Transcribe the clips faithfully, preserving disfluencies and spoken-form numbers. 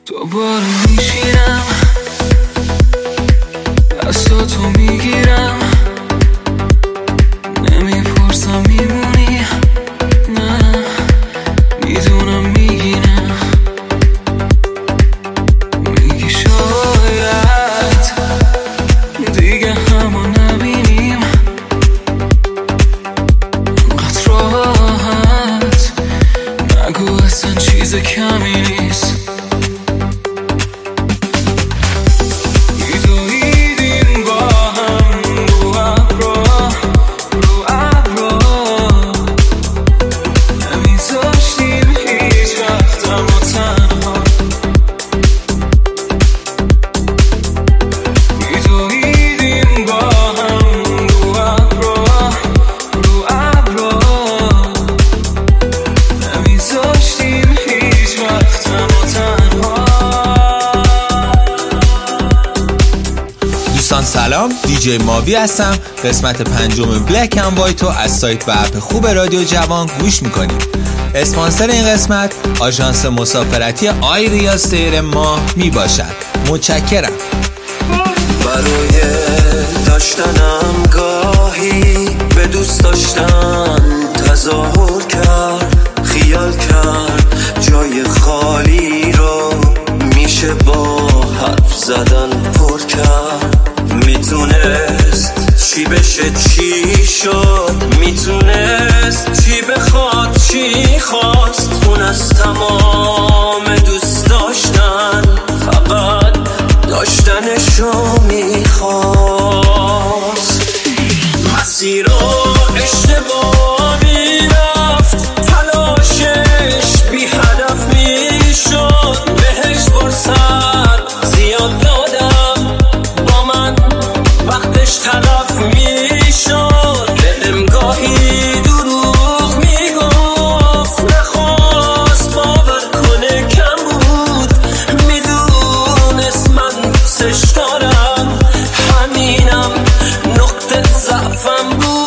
دوباره میشینم دستاتو میگیرم نمیپرسم میمونی نه میدونم میگی نه میگی شاید دیگه همو نبینیم انقدر راحت نگو اصلا چیز کمی نیست سلام، دیجی ماوی هستم. قسمت پنجم بلک اند وایت رو از سایت و اپ خوب رادیو جوان گوش میکنید. اسپانسر این قسمت آژانس مسافرتی آیریا سیر ما میباشد. متشکرم. برای داشتنم گاهی به دوست داشتن تظاهر کرد، خیال کرد جای خالی رو میشه با حرف زدن پر کرد. میتونست چی بشه چی شد، میتونست چی بخواد چی خواست. اون از تمام دوست داشتن فقط داشتنشو میخواست. مسیر رو اشتباه میرفت، تلاشش بی هدف میشد. بهش فرصت زیاد دادم، با من وقتش تلف میشد. بهم گاهی دروغ میگفت، نخواست باور کنه کم بود. میدونست من دوستش دارم، همینم نقطه ضعفم بود.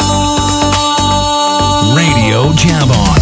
رادیو جوان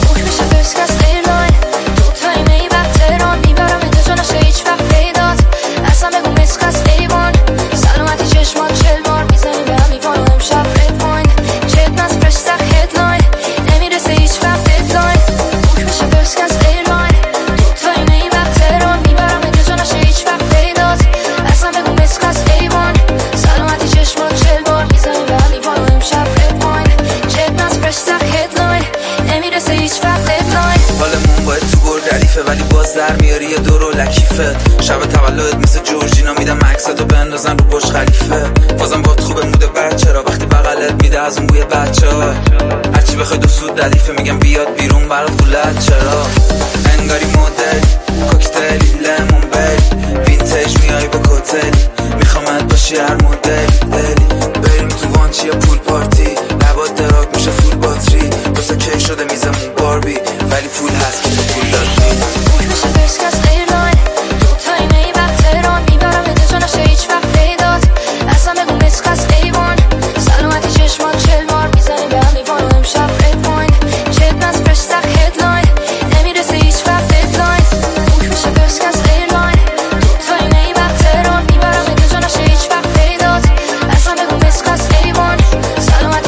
ولی باز در میاری یه دور و لکیفه. شب تولدت مثل جورجینا میدم عکساتو بندازن رو برج خلیفه. بازم باد خوبه موده بچه را وقتی بغلت میده از اون بوی بچه ها. هرچی بخوای دو سود دلیفه میگم بیاد بیرون برات فولت. چرا انگاری مدل کوکتلی لیمون بیل وینتیج میای با کتلی، میخوامت باشی هر مدل دلی. بریم تو وانچی یا پول پارتی، لبات دراک میشه فول باتری. واسه کی شده میزمون باربی ولی پول هست که تو پول دادی.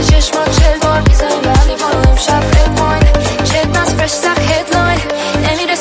نمیره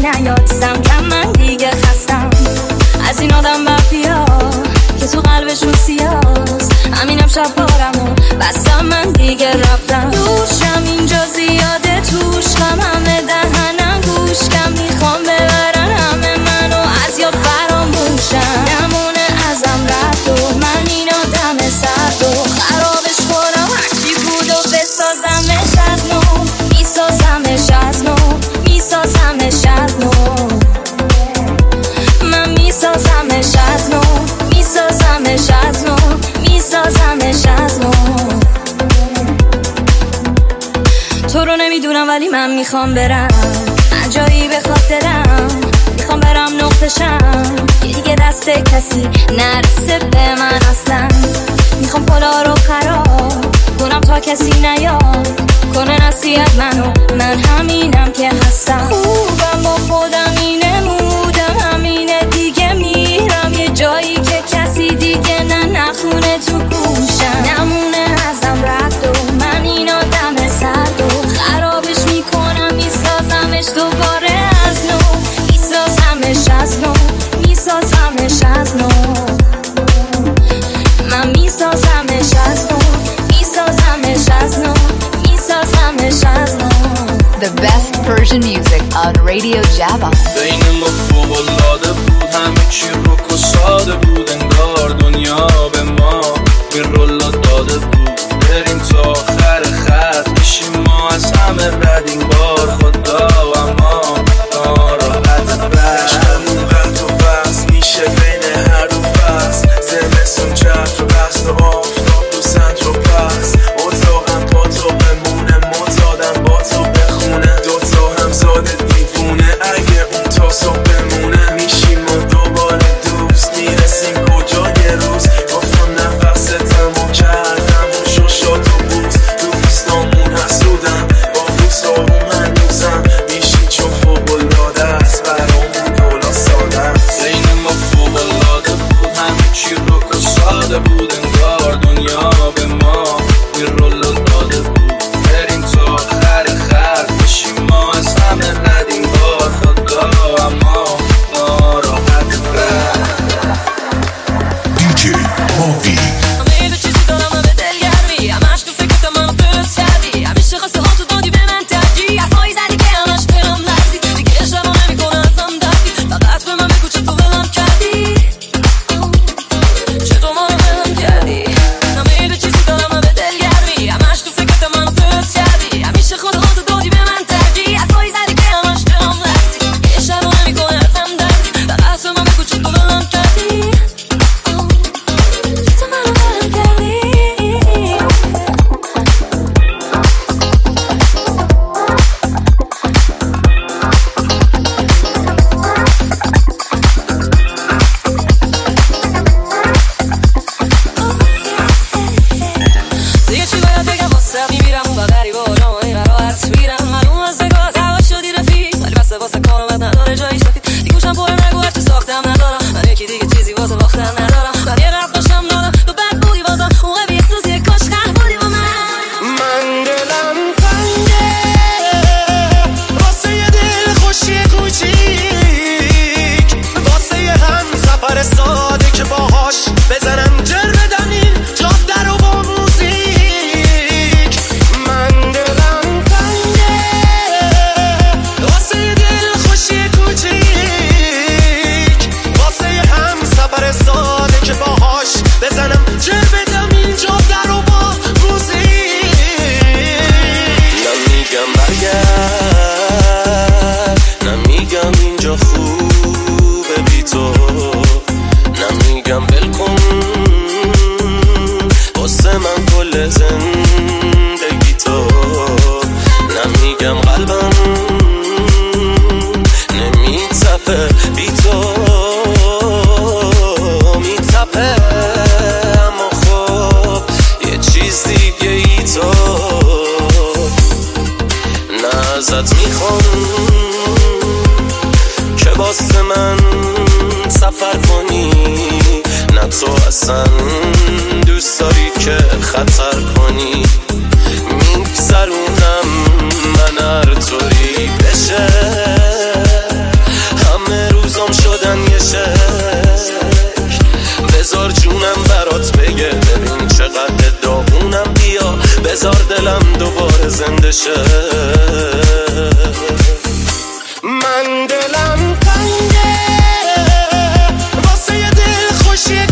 نیاد زم کم من دیگه خستم از این آدم بفیا که تو قلبشون سیاست. همینم شب بارمون بستم من دیگه رفتم دوشم اینجا زیاده توش غم همه دهنم گوش کم میخوام ببرن همه منو از یاد فراموشم نمونه ازم رفت و من این آدم سرد و خرابش کنم هرچی بود و بسازمش از نو میسازمش از نو میسازمش از نو من میسازمش از نو میسازمش از نو میسازمش از نو تو رو نمیدونم ولی من میخوام برم هر جایی به خاطرم میخوام برم نقطشم یه دیگه دست کسی نرسه به من اصلا میخوام پلا رو خراب کنم تا کسی نیاد کنه نصیحت منو من همینم که هستم خوبم با خودم اینه مودم همینه دیگه میرم یه جایی که کسی دیگه نه نخونه تو گوشم نمونه ازم رفت و من این آدم سرد و خرابش میکنم میسازمش دوباره از نو میسازمش از نو میسازمش از نو من میسازمش از نو میسازمش از نو میسازمش از نو The best Persian music on Radio Java. بین ما فوق‌العاده بود همه چی رک و ساده بود انگار دنیا به ما این رولا داده بود بریم تا آخر خط میشیم ما از همه رد این بار خدا اما ناراحت رد عشقمون قد و بس میشه بین هر دو فصل زمستون جفت و بست و آفتاب تو سنج و پس اتاقم با تو بمونه معتادم با تو بخونه دوتا هم زاده دیوونه اگه اون تا صبح بمونه میشیم و دوباره دوست میرسیم کجا یه روز گفتم نفستم و کردم و ششات و بوز دوستامون حسودم با بوسامون هنوزم میشی چون فوق‌العاده است برامون دولا ساده است بین ما فوق‌العاده بود همه چی رک و ساده بود انگار دنیا به ما این رولا داده بود بریم تا آخر خط بشیم ما از همه رد این بار خدا اما ناراحت رد دی جی ماوی همه دو چیزی دارم همه دلگرمی همش تو فکرت منو درست کردی همیشه خواسته ها تو دادی به من ترجیح حرفایی زدی که همش دلم لرزید دیگه شبا نمیکنه ازم دردی فقط به من بگو چطور ولم کردی چطور منو ولم کردی همه دو چیزی دارم همه دلگرمی همش تو فکرت منو درست کردی همیشه خود ها تو دادی به من ترجیح حرفایی زدی که همش دلم لرزید دیگه شبا نمیکنه ازم دردی فقط به من بگو چطور ولم کردی چطور منو ولم کردی دیگه چی باید بگم واسه میمیرم اون بغری با آدم این قرار هرس میرم معلوم از نگاه دعوا شدی رفیق ولی بسته واسه کارم نداره جایی سفید دیگه گوشم پر نگو هرچی ساختم ندارم من یکی دیگه چیزی واسه باختن ندارم من یه رفت باشم دادم تو بد بودی بازم اون قوی سوزی کاش خر بودی با من من دلم تنگه واسه یه دل خوشی کوچیک واسه یه هم سفر ساده که باهاش بزنم جر بدم این جاب در و با موزیک من دلم تنگه واسه یه دل خوشی کوچیک واسه یه هم سفر ساده که باهاش بزنم جر بدم این جاب در و با موزیک نمیگم برگرد نمیگم اینجا خوبه بی تو نمیگم بلکن واسه من کل زندگی تو نمیگم قلبم نمیتپه بی تو میتپه اما خب یه چیز دیگه ای تو نه ازت میخوام که واسه من سفر کنی نه تو اصلا دوست داری که خطر کنی میگذرونم من هر طوری بشه عشق بذار جونم برات بگه ببین چقدر داغونم بیا بذار دلم دوباره زنده شه من دلم تنگه واسه یه دل خوشی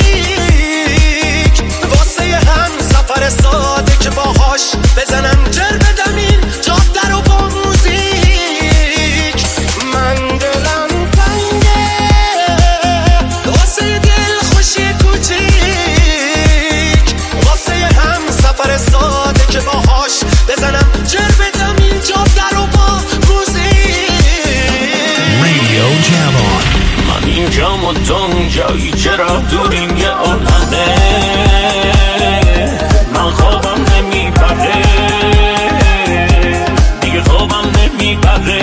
کوچیک واسه یه هم سفر ساده که باهاش بزنم جر بدم این جاده رو با موزیک من دلم تنگه واسه یه دل خوشی کوچیک واسه یه هم سفر ساده که باهاش بزنم جر بدم این جاده رو با موزیک رادیو جوان من اینجام و تو اونجایی چرا دوریم یه عالمه من خوابم نمیبره دیگه خوابم نمیبره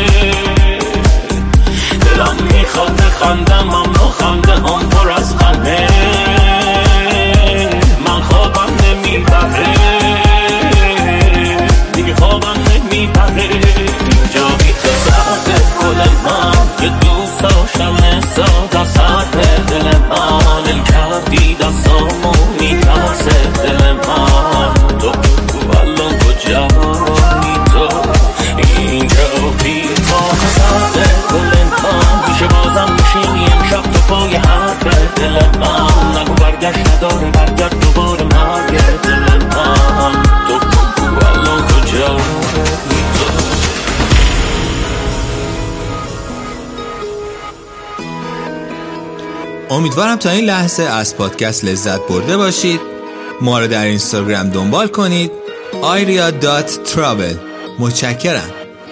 دلم میخواد بخندم اما خنده هم پر از غمه من خوابم نمیبره دیگه خوابم نمیبره اینجا بی تو ساعت گل من یه دوست داشتم ساده ساعت دل من ال کردی دستامو میترسه دل من تو بگو الان کجایی تو اینجا بی تو ساعت گل من میشه بازم میشینی امشب تو پای حرف دل من نگو برگشت نداره برگرد دوباره مرگ دل من تو بگو الان کجایی تو امیدوارم تا این لحظه از پادکست لذت برده باشید. ما رو در اینستاگرام دنبال کنید آیریا دات ترابل. متشکرم.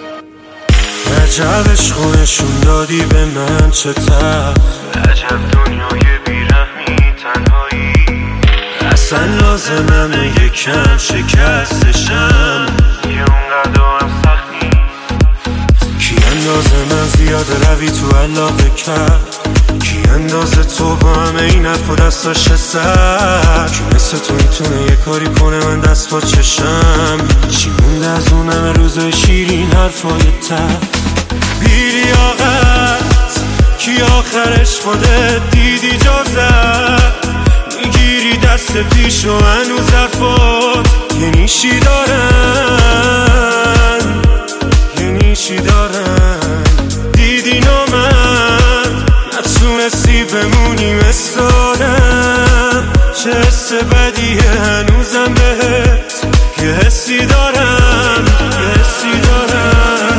عجب عشقونشون دادی به من چه تب عجب دنیای بیرحمی تنهایی اصلا لازممه یکم شکستشم یه اونقدر هم سختی کی اندازه من زیاده روی تو علاقه کرد کی اندازه تو با همه این حرف و دستاش سر کی مثل تو میتونه یه کاری کنه من دست با چشم چی مونده از اون همه روزای شیرین حرفای تر بیلیاقت کی آخرش خودت دیدی جازت میگیری دست پیش و هنوز حرفات یه نیشی دارن یه نیشی دارن دیدی نامد نتونستی بمونی مثالم چه حس بدیه هنوزم بهت یه حسی دارم یه حسی دارم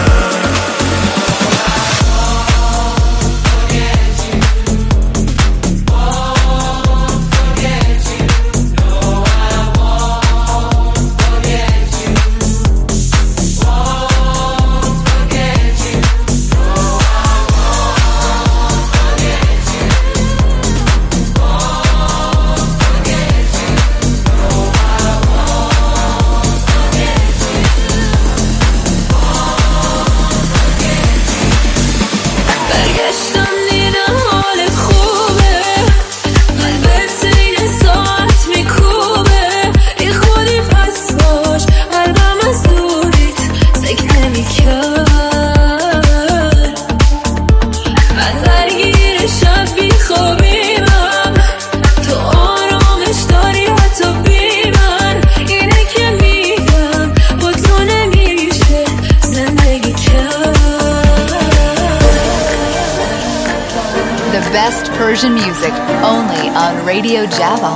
Best Persian music only on Radio Java.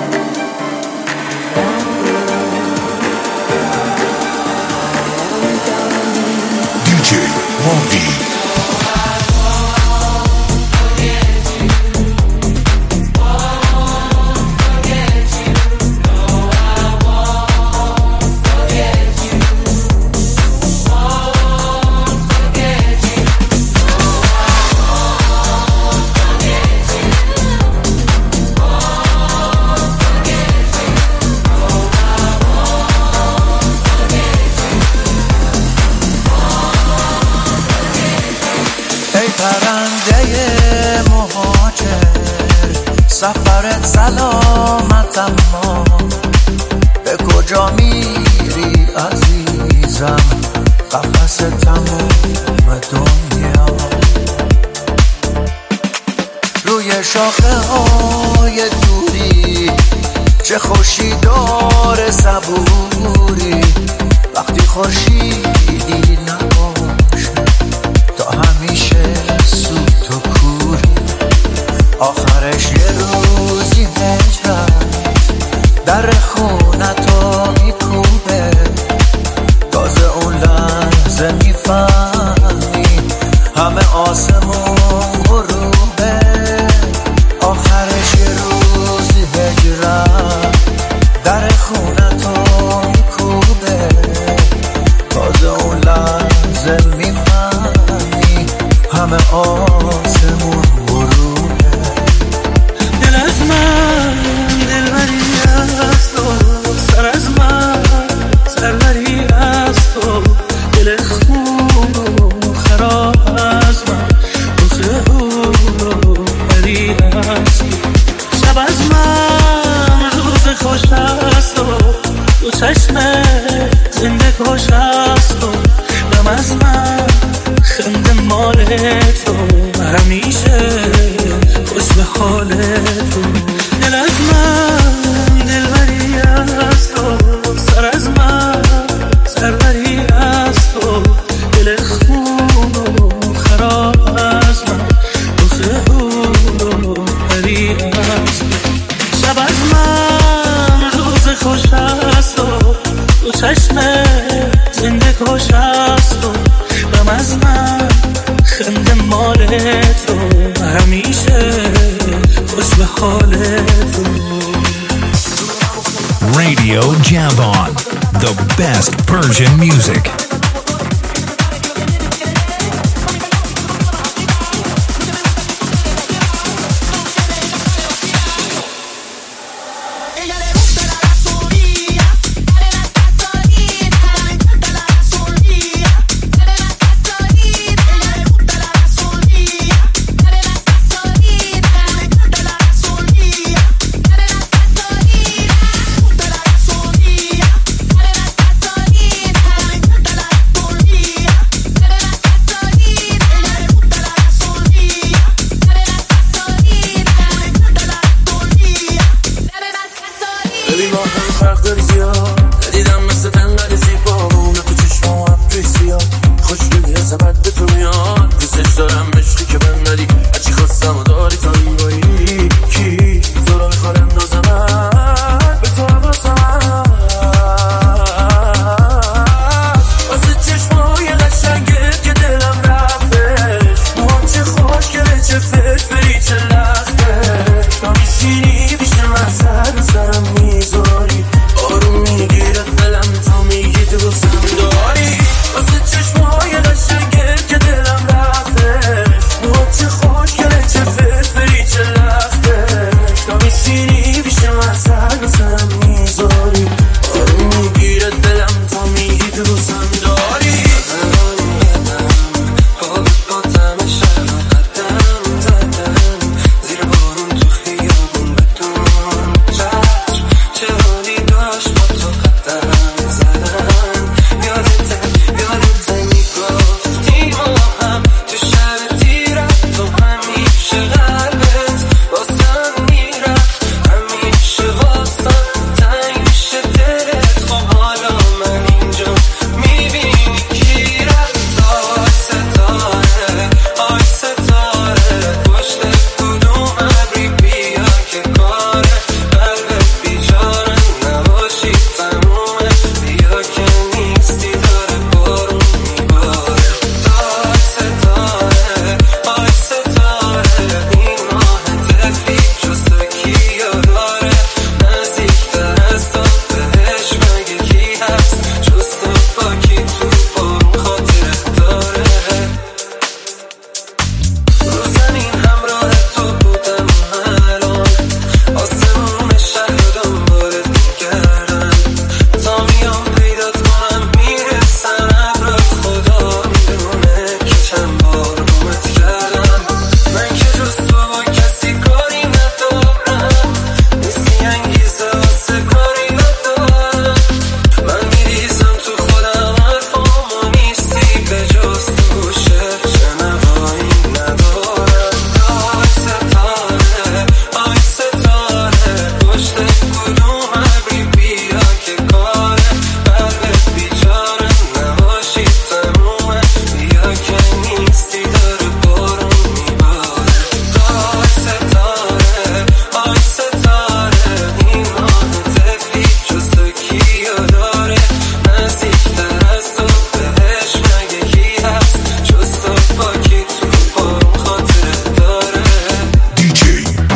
D J Movi. سفرت سلامت اما به کجا میری عزیزم قفس تموم دنیا روی شاخه های دوری چه خوشی داره صبوری وقتی خورشیدی نباشه تا همیشه سوت و کوری آخرش یه روزی هجرت در خونتو میکوبه تازه اون لحظه میفهمی همه آسمون غروبه آخرش یه روزی هجرت در خونتو میکوبه تازه اون لحظه میفهمی همه آسمون غروبه دل از من دلبری از تو سر از من سربری از تو دل خون و خراب از من روخه او بری از تو شب از من روز خوش از تو دو چشم زنده کش از تو دم از من خنده مال تو همیشه خوش به حال تو دل از من دلبری از تو سر از من سربری از تو دل خون و خراب از من روخه او بری از تو شب از من روز خوش از تو دو چشم زنده کش از تو غم از من خنده مال تو همیشه خوش به حال تو Radio Javon, the best Persian music.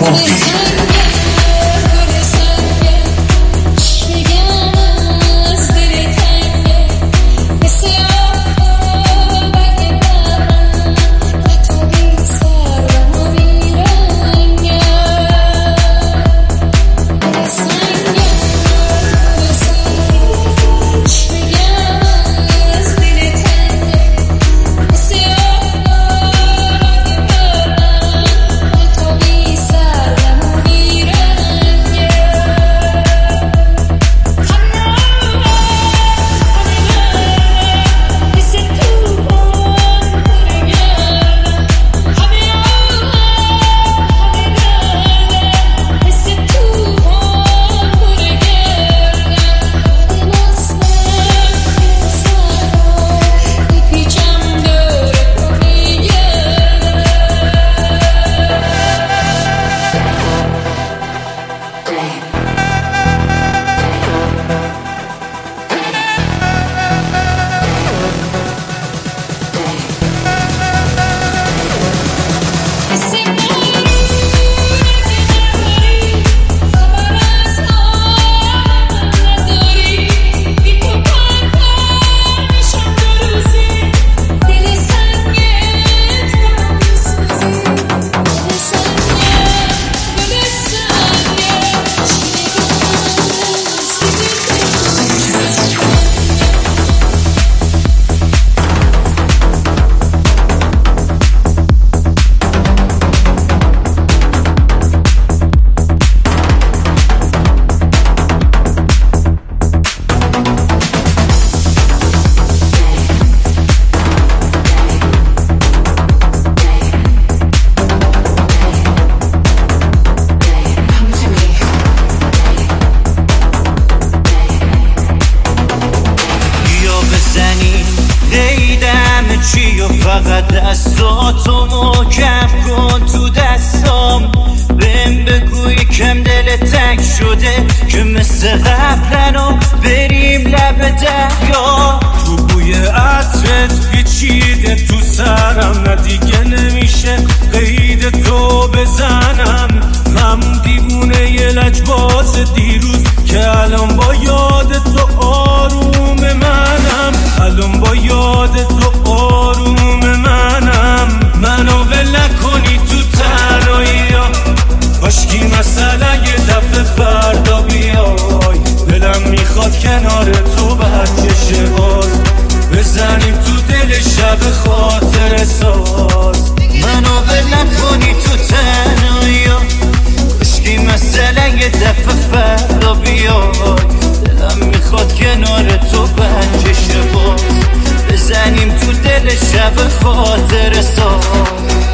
فقط دستاتو محکم کن تو دستام، بهم بگو یکم دل تنگ شده که مثل قبلنو بریم لب دریا. تو بوی عطرت پیچیده تو سرم، نه دیگه نمیشه قید تو بزنم. همون دیوونه یه لجباز دیروز که الان با یاد تو آروم منم، الان با یاد تو آروم منم. منو ول نکنی تو تنهایی ها، کاشکی مثلا یه دفعه فردا بیای. دلم میخواد کنار تو برکشه باز، بزنیم تو دل شب خاطر ساز. منو ول نکنی تو تنهایی ها، کاشکی مثلا یه دفعه فردا بیای. دلم میخواد کنار تو برکشه باز، بزنیم تو دل شب خاطر ساز.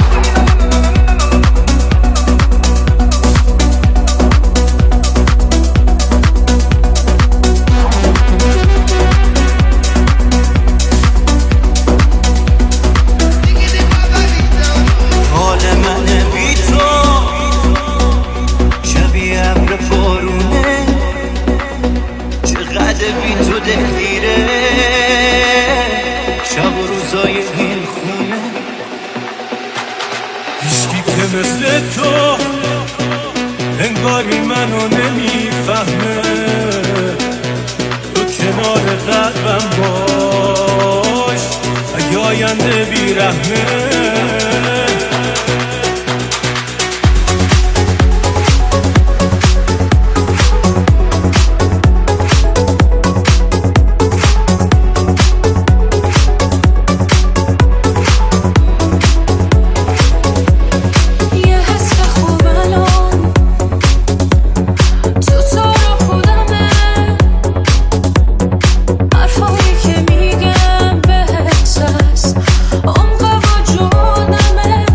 مثل تو انگاری منو نمیفهمه، تو کنار قلبم باش اگه آینده بیرحمه. عمق وجودمه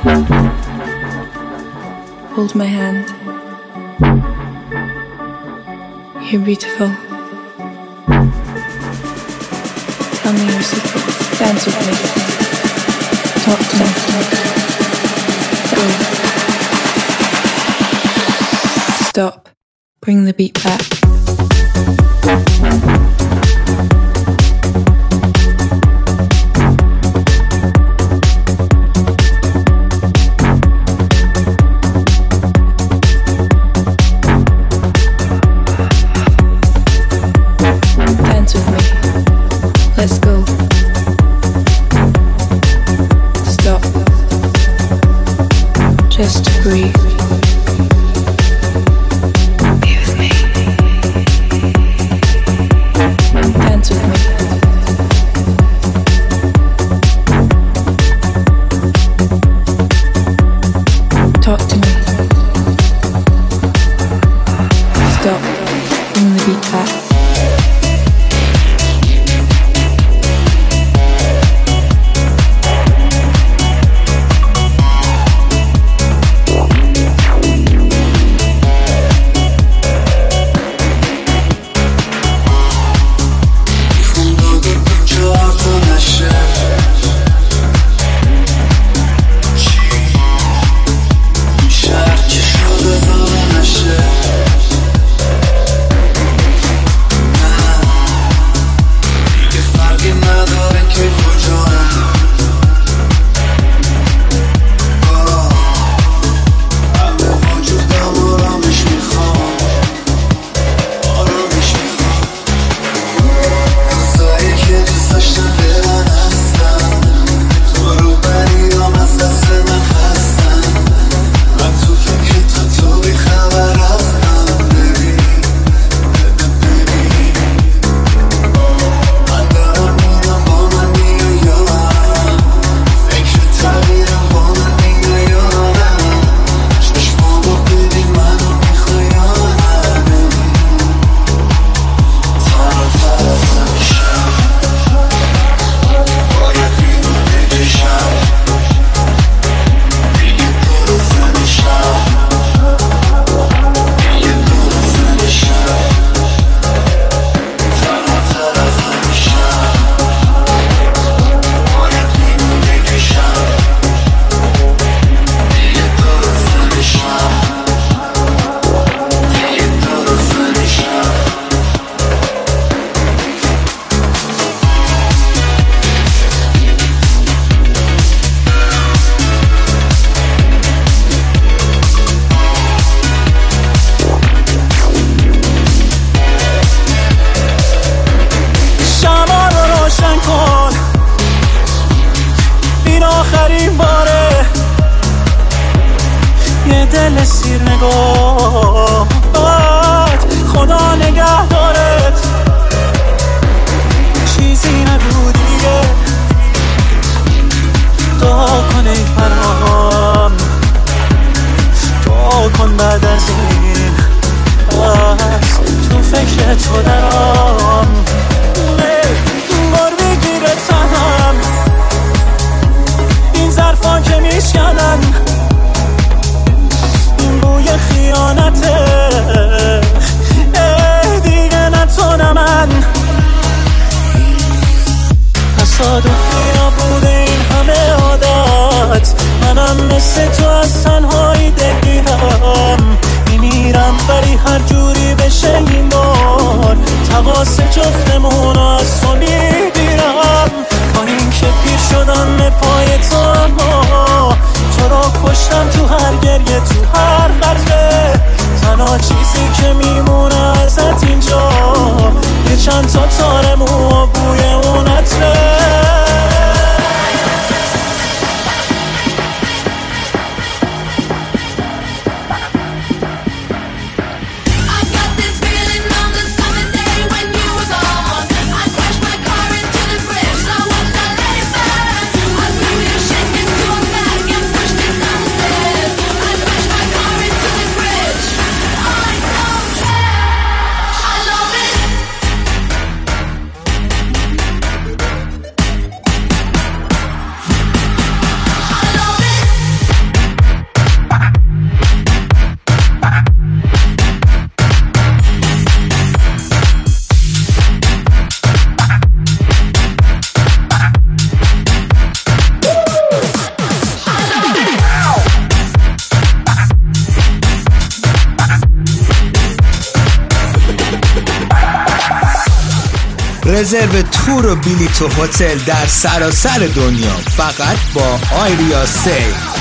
Hold my hand. You're beautiful. Tell me your secrets. Dance with me. Talk to me. Go. Stop. Bring the beat back. Just breathe. Be with me. Dance with me. Talk to me. Stop. Bring the beat back. When you were gone, I crashed my car into the bridge. رزرو تور و بلیط و هتل در سراسر دنیا فقط با آیریا سیل.